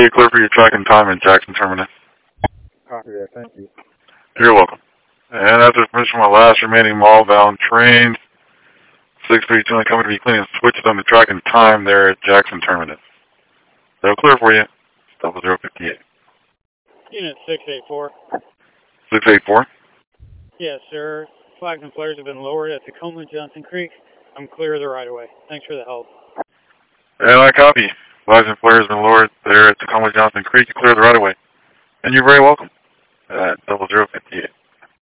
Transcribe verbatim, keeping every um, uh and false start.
you're clear for your track and time in Jackson Terminus. Copy that. Thank you. You're welcome. And after permission from my last remaining mall-bound train, six three two coming to be cleaning switches on the track and time there at Jackson Terminus. So clear for you. Double zero fifty eight. Unit six eight four. Six eight four. Yes, sir. Flags and flares have been lowered at Tacoma Johnson Creek. I'm clear of the right of way. Thanks for the help. And I copy. Flags and flares have been lowered there at Tacoma Johnson Creek. You clear the right of way. And you're very welcome. At double zero fifty eight.